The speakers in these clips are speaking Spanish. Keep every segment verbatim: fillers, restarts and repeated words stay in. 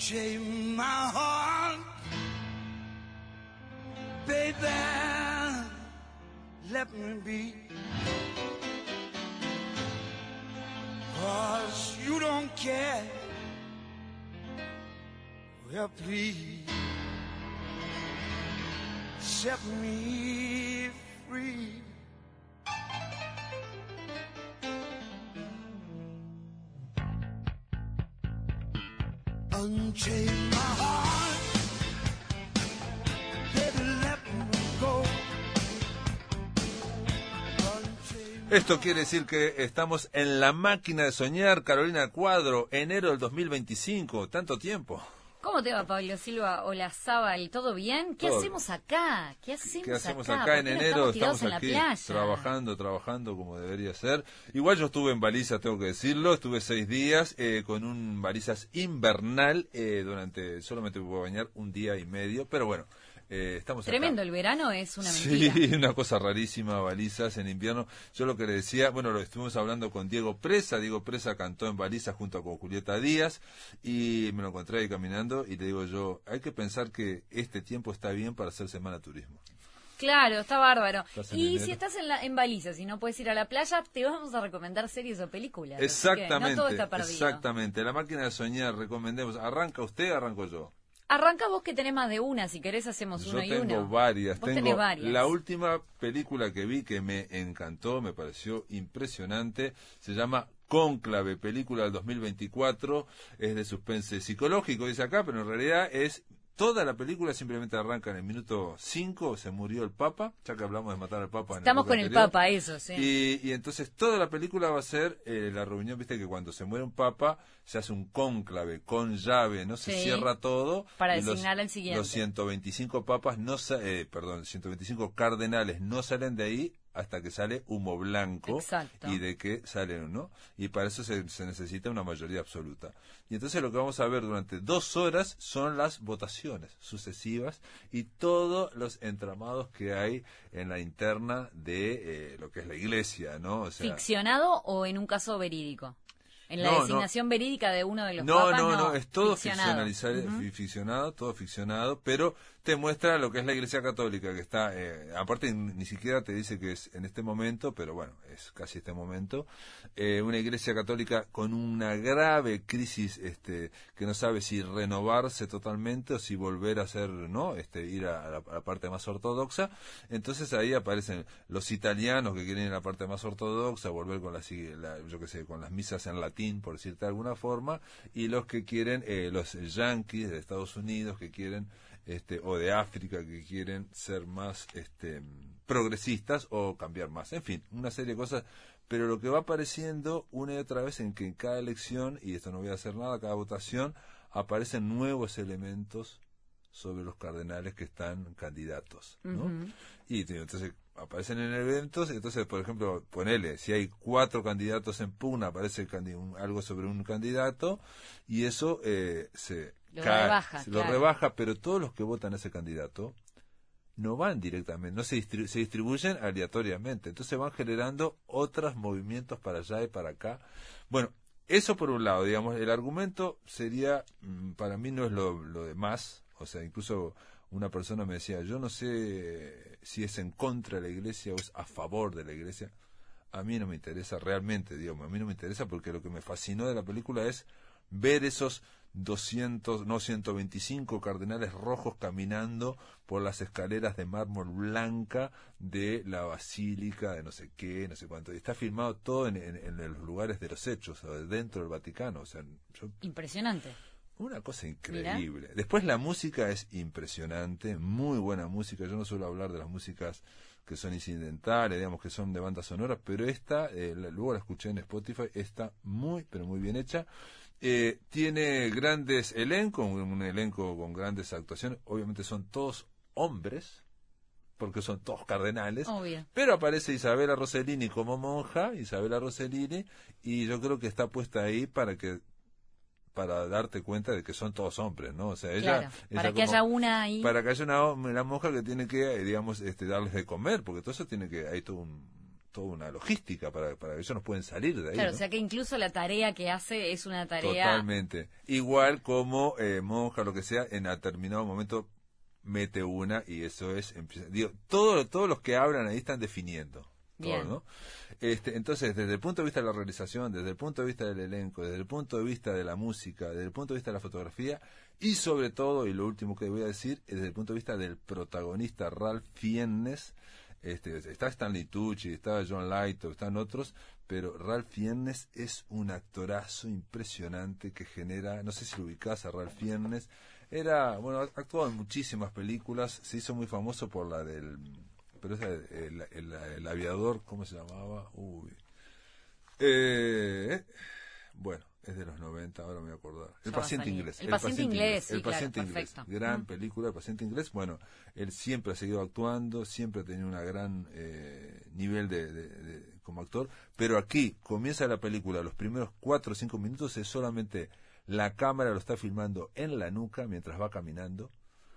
Unchain my heart, baby, let me be. 'Cause you don't care. Well, please set me free. Unchain my heart, baby, let me go. Esto quiere decir que estamos en la máquina de soñar. Carolina Cuadro, enero del dos mil veinticinco, tanto tiempo. ¿Cómo te va, Pablo Silva? Hola, Zabal, ¿todo bien? ¿Qué Todo. hacemos acá? ¿Qué hacemos, ¿Qué hacemos acá? acá ¿Por en qué no enero? estamos tirados Estamos en aquí la playa? trabajando, trabajando como debería ser. Igual yo estuve en balizas, tengo que decirlo. Estuve seis días eh, con un balizas invernal. Eh, durante solamente me puedo bañar un día y medio, pero bueno. Eh, estamos Tremendo, acá. el verano es una mentira. Sí, una cosa rarísima, balizas en invierno. Yo lo que le decía, bueno, lo estuvimos hablando con Diego Presa. Diego Presa cantó en balizas junto con Julieta Díaz y me lo encontré ahí caminando y le digo yo, hay que pensar que este tiempo está bien para hacer semana de turismo. Claro, está bárbaro. Y enero. si estás en, la, en balizas y no puedes ir a la playa, te vamos a recomendar series o películas. Exactamente, así que no todo está perdido. exactamente. La máquina de soñar, recomendemos. ¿Arranca usted o arranco yo? Arranca vos, que tenés más de una, si querés hacemos Yo uno y tengo uno. varias, Vos tengo tenés varias. La última película que vi que me encantó, me pareció impresionante, se llama Cónclave, película del dos mil veinticuatro, es de suspense psicológico, dice acá, pero en realidad es toda la película, simplemente arranca en el minuto cinco, se murió el Papa, ya que hablamos de matar al Papa en Estamos el con anterior. el Papa, eso, sí. Y, y entonces toda la película va a ser eh, la reunión, viste que cuando se muere un Papa se hace un cónclave con llave, no se Sí, cierra todo. para y los, designar al siguiente. Los ciento veinticinco papas, no sa eh, perdón, ciento veinticinco cardenales no salen de ahí hasta que sale humo blanco. Exacto. Y de que salen, ¿no? Y para eso se, se necesita una mayoría absoluta. Y entonces lo que vamos a ver durante dos horas son las votaciones sucesivas y todos los entramados que hay en la interna de eh, lo que es la iglesia, ¿no? O sea, ¿ficcionado o en un caso verídico? En la No, designación no. verídica de uno de los No, papas, no, no, no, es todo ficcionado. ficcionalizado, Ujú. fi- ficcionado, todo ficcionado, pero te muestra lo que es la Iglesia Católica, que está, eh, aparte ni siquiera te dice que es en este momento, pero bueno, es casi este momento, eh, una Iglesia Católica con una grave crisis, este, que no sabe si renovarse totalmente o si volver a ser, ¿no? Este, ir a la, a la parte más ortodoxa. Entonces ahí aparecen los italianos que quieren ir a la parte más ortodoxa, volver con las, la, yo qué sé, con las misas en latín, por decirte de alguna forma, y los que quieren, eh, los yanquis de Estados Unidos que quieren, este, o de África que quieren ser más, este, progresistas o cambiar más. En fin, una serie de cosas, pero lo que va apareciendo una y otra vez en que en cada elección, y esto no voy a hacer nada, cada votación, aparecen nuevos elementos sobre los cardenales que están candidatos, ¿no? Uh-huh. Y entonces aparecen en eventos, entonces, por ejemplo, ponele, si hay cuatro candidatos en pugna, aparece un, algo sobre un candidato, y eso eh, se lo cae, rebaja, se claro. lo rebaja, pero todos los que votan a ese candidato no van directamente, no se, distribu- se distribuyen aleatoriamente, entonces van generando otros movimientos para allá y para acá. Bueno, eso por un lado, digamos, el argumento sería, para mí no es lo, lo de más, o sea, incluso una persona me decía, yo no sé si es en contra de la iglesia o es a favor de la iglesia. A mí no me interesa realmente, digamos, a mí no me interesa porque lo que me fascinó de la película es ver esos doscientos, no, ciento veinticinco cardenales rojos caminando por las escaleras de mármol blanca de la basílica de no sé qué, no sé cuánto. Y está filmado todo en, en, en los lugares de los hechos, dentro del Vaticano. O sea, yo, impresionante. Una cosa increíble. Mira. Después la música es impresionante, muy buena música. Yo no suelo hablar de las músicas que son incidentales, digamos que son de bandas sonoras, pero esta, eh, la, luego la escuché en Spotify, está muy, pero muy bien hecha. Eh, tiene grandes elencos, un, un elenco con grandes actuaciones. Obviamente son todos hombres, porque son todos cardenales. Obvio. Pero aparece Isabella Rossellini como monja, Isabella Rossellini, y yo creo que está puesta ahí para que para darte cuenta de que son todos hombres, ¿no? O sea, ella, claro, ella para que como, haya una ahí. Para que haya una, una monja que tiene que, digamos, este, darles de comer, porque todo eso tiene que, hay todo un, toda una logística para, para que ellos no pueden salir de ahí. Claro, ¿no? o sea que incluso la tarea que hace es una tarea... Totalmente. Igual como eh, monja, lo que sea, en determinado momento mete una y eso es... Empieza, digo, todo, todos los que hablan ahí están definiendo. Bien. Todo, ¿no? Este, entonces, desde el punto de vista de la realización, desde el punto de vista del elenco, desde el punto de vista de la música, desde el punto de vista de la fotografía y sobre todo, y lo último que voy a decir, es desde el punto de vista del protagonista Ralph Fiennes. Este, está Stanley Tucci, está John Lithgow, están otros, pero Ralph Fiennes es un actorazo impresionante que genera, no sé si lo ubicás a Ralph Fiennes, era, bueno, ha actuado en muchísimas películas, se hizo muy famoso por la del... pero esa, el, el, el aviador, ¿cómo se llamaba? Uy. Eh, bueno, es de los noventa, ahora me voy a acordar. El Ya va a paciente salir. inglés. El paciente inglés, sí, El claro, paciente inglés. perfecto. Gran Mm. película, El paciente inglés. Bueno, él siempre ha seguido actuando, siempre ha tenido un gran eh, nivel de, de, de, como actor, pero aquí comienza la película, los primeros cuatro o cinco minutos es solamente la cámara lo está filmando en la nuca mientras va caminando,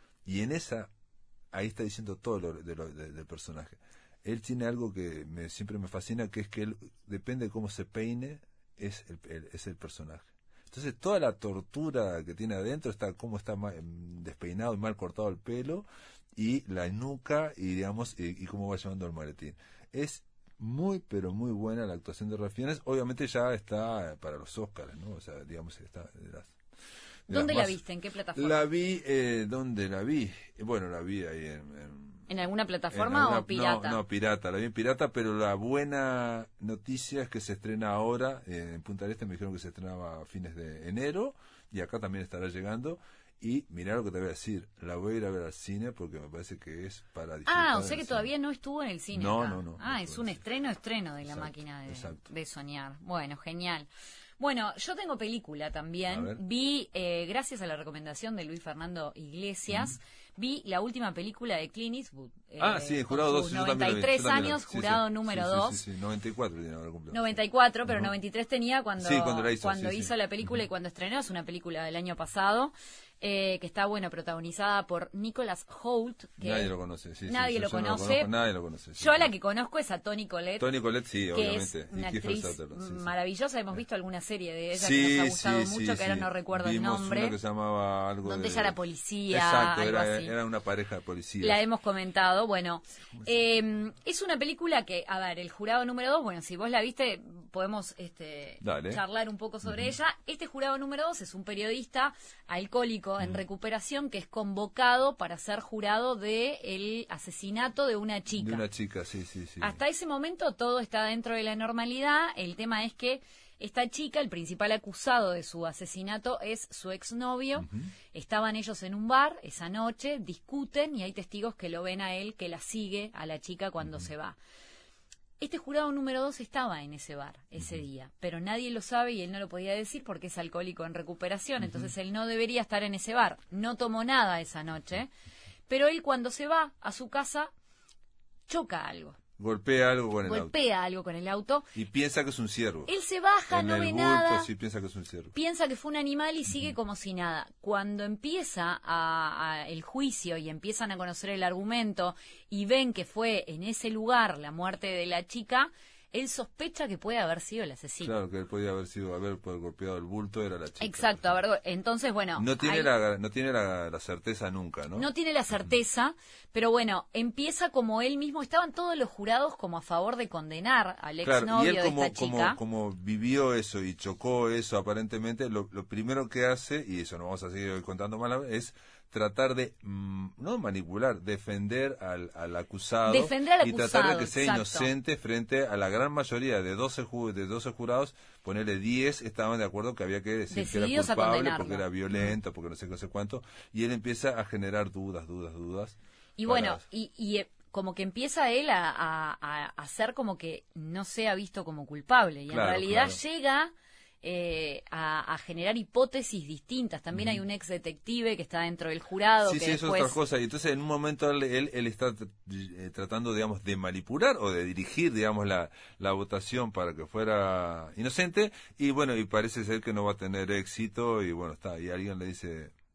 y en esa ahí está diciendo todo lo, de lo, de, del personaje. Él tiene algo que me, siempre me fascina, que es que él, depende de cómo se peine, es el, el, es el personaje. Entonces toda la tortura que tiene adentro está cómo está mal, despeinado y mal cortado el pelo, y la nuca, y digamos, y, y cómo va llevando el maletín. Es muy, pero muy buena la actuación de Ralph Fiennes. Obviamente ya está para los Óscares, ¿no? O sea, digamos, está de las... ¿Dónde la más, viste? ¿En qué plataforma? La vi, eh, ¿dónde la vi? Bueno, la vi ahí en... en ¿En alguna plataforma en alguna, o pirata? No, no, pirata, la vi en pirata, pero la buena noticia es que se estrena ahora, eh, en Punta del Este me dijeron que se estrenaba a fines de enero, y acá también estará llegando, y mirá lo que te voy a decir, la voy a ir a ver al cine porque me parece que es para disfrutar. Ah, o sea que cine. todavía no estuvo en el cine. No, acá. no, no, Ah, no es estuvo un en el estreno, estreno de la Exacto, máquina de, exacto. de soñar. Bueno, genial. Bueno, yo tengo película A ver. también. Vi, eh, gracias a la recomendación de Luis Fernando Iglesias, mm. vi la última película de Clint Eastwood. Eh, Ah, sí, Jurado con dos. sus Yo también noventa la y vi, tres yo también la vi. años, Sí, jurado sí, número sí, dos. Sí, sí, sí, noventa y cuatro tiene ahora cumplido. noventa y cuatro, pero Ajá. noventa y tres tenía cuando, Sí, cuando la hizo, cuando sí, sí. hizo la película y cuando estrenó. Es una película del año pasado. Eh, que está, bueno, protagonizada por Nicholas Hoult. Que Nadie lo conoce, sí, sí, nadie sí, lo yo no conoce. conozco, nadie lo conoce. Sí, Yo a sí. la que conozco es a Toni Collette. Toni Collette, sí, que obviamente. es una y Kiefer actriz Sutherland, sí, sí. maravillosa. Hemos visto alguna serie de ella Sí, que nos ha gustado sí, mucho, sí, que ahora sí. no recuerdo Vimos el nombre. una que se llamaba algo donde de... ella era policía, Exacto, algo era, así. era una pareja de policías. La hemos comentado. Bueno, eh, es una película que, a ver, el jurado número dos, bueno, si vos la viste, podemos este, Dale. charlar un poco sobre Ujú. ella. Este jurado número dos es un periodista alcohólico en Mm. recuperación que es convocado para ser jurado de el asesinato de una chica. De una chica, sí, sí, sí. Hasta ese momento todo está dentro de la normalidad. El tema es que esta chica, el principal acusado de su asesinato es su exnovio. Ujú. Estaban ellos en un bar esa noche, discuten y hay testigos que lo ven a él, que la sigue a la chica cuando Ujú. se va. Este jurado número dos estaba en ese bar ese Ujú. día, pero nadie lo sabe y él no lo podía decir porque es alcohólico en recuperación, Ujú. entonces él no debería estar en ese bar. No tomó nada esa noche, pero él cuando se va a su casa choca algo, Golpea algo con el auto. golpea algo con el auto. Y piensa que es un ciervo. Él se baja, en no el ve bulto, nada, sí piensa que es un ciervo. piensa que fue un animal y sigue como si nada. Cuando empieza a, a el juicio y empiezan a conocer el argumento y ven que fue en ese lugar la muerte de la chica, él sospecha que puede haber sido el asesino. Claro, que él podía haber sido, haber por golpeado el bulto, era la chica. Exacto, a ver, entonces, bueno... No tiene, ahí- la, no tiene la, la certeza nunca, ¿no? No tiene la certeza, pero bueno, empieza como él mismo, estaban todos los jurados como a favor de condenar al Claro, y exnovio él de como, esta chica. como, como vivió eso y chocó eso aparentemente, lo, lo primero que hace, y eso no vamos a seguir contando más, es tratar de, mm, no manipular, defender al, al acusado. Defender al y tratar de acusado, que sea exacto. inocente frente a la gran mayoría de doce, ju- de doce jurados, ponerle diez, estaban de acuerdo que había que decir que Decididos era a culpable condenarlo. porque era violento, porque no sé qué, no sé cuánto, y él empieza a generar dudas, dudas, dudas. Y para- bueno, y, y eh, como que empieza él a, a, a hacer como que no sea visto como culpable. Y Claro, en realidad claro. llega eh, a, a generar hipótesis distintas. También hay un ex detective que está dentro del jurado. Sí, que sí, eso después... es otra cosa. Y entonces en un momento él, él, él está eh, tratando, digamos, de manipular o de dirigir, digamos, la, la votación para que fuera inocente. Y bueno, y parece ser que no va a tener éxito. Y bueno, está. Y alguien le dice...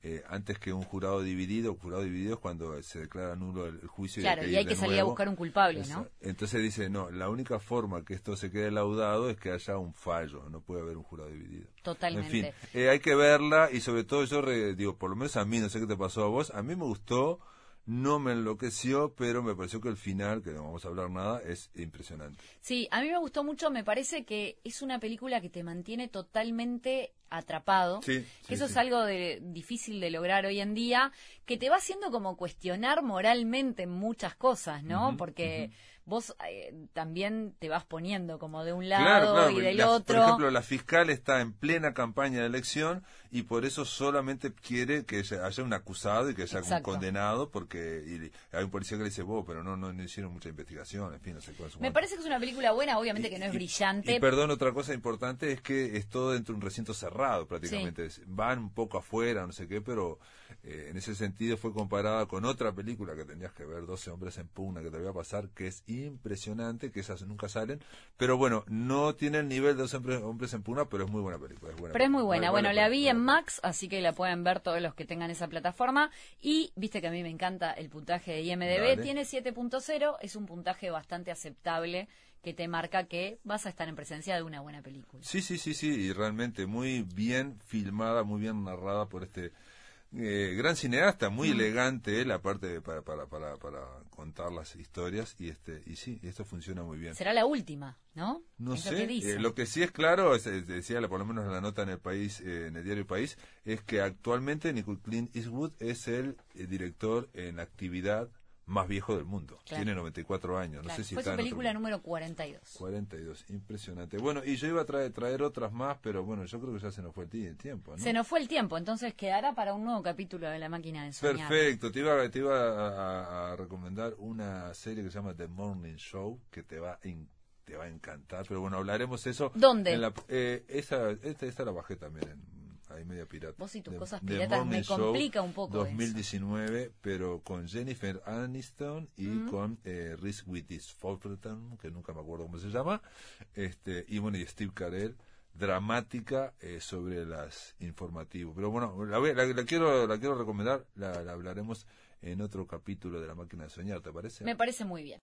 eh, antes que un jurado dividido, jurado dividido es cuando se declara nulo el, el juicio. Claro, y hay que salir a buscar un culpable, ¿no? Entonces dice, no, la única forma que esto se quede laudado es que haya un fallo, no puede haber un jurado dividido. Totalmente. En fin, eh, hay que verla y sobre todo yo re, digo, por lo menos a mí, no sé qué te pasó a vos, a mí me gustó. No me enloqueció, pero me pareció que el final, que no vamos a hablar nada, es impresionante. Sí, a mí me gustó mucho, me parece que es una película que te mantiene totalmente atrapado, sí, que sí, eso sí. es algo de, difícil de lograr hoy en día, que te va haciendo como cuestionar moralmente muchas cosas, ¿no? Uh-huh, Porque uh-huh. vos eh, también te vas poniendo como de un lado claro, claro, y del la, otro. Por ejemplo, la fiscal está en plena campaña de elección y por eso solamente quiere que haya un acusado y que haya Exacto. un condenado, porque y hay un policía que le dice, vos, pero no, no, no hicieron mucha investigación, en fin, no sé cuál es. Me parece que es una película buena, obviamente que no es y, brillante. Y perdón, otra cosa importante es que es todo dentro de un recinto cerrado prácticamente. Sí. Van un poco afuera, no sé qué, pero eh, en ese sentido fue comparada con otra película que tenías que ver, doce hombres en pugna, que te voy a pasar, que es impresionante, que esas nunca salen, pero bueno, no tiene el nivel de doce hombres, hombres en pugna, pero es muy buena película. Es buena pero película. es muy buena. Bueno, buena la vi película. en Max, así que la pueden ver todos los que tengan esa plataforma. Y viste que a mí me encanta el puntaje de I M D B. Dale. Tiene siete punto cero, es un puntaje bastante aceptable que te marca que vas a estar en presencia de una buena película. Sí, sí, sí, sí, y realmente muy bien filmada, muy bien narrada por este eh, gran cineasta, muy mm. elegante él, aparte de para, para, para, para contar las historias, y este y sí, esto funciona muy bien. Será la última, ¿no? No es sé, lo que, dice. Eh, lo que sí es claro, es, es, decía por lo menos la nota en el país, eh, en el diario El País, es que actualmente Nicole Clint Eastwood es el, el director en actividad más viejo del mundo. Claro. Tiene noventa y cuatro años. Claro. No sé si Fue está su película en otro... número cuarenta y dos. cuarenta y dos, impresionante. Bueno, y yo iba a traer, traer otras más, pero bueno, yo creo que ya se nos fue el tiempo, ¿no? Se nos fue el tiempo, entonces quedará para un nuevo capítulo de La Máquina de Soñar. Perfecto, te iba, te iba a, a recomendar una serie que se llama The Morning Show, que te va a te va a encantar, pero bueno, hablaremos eso. ¿Dónde? En la, eh, esa, esta, esta la bajé también en ahí media pirata. Vos y tus de, cosas de piratas me Show complica un poco dos mil diecinueve, eso. Pero con Jennifer Aniston y mm. con eh, Reese Witherspoon, que nunca me acuerdo cómo se llama, este y bueno, y Steve Carell, dramática eh, sobre las informativos. Pero bueno, la, la, la quiero la quiero recomendar, la, la hablaremos en otro capítulo de La Máquina de Soñar, ¿te parece? Me parece muy bien.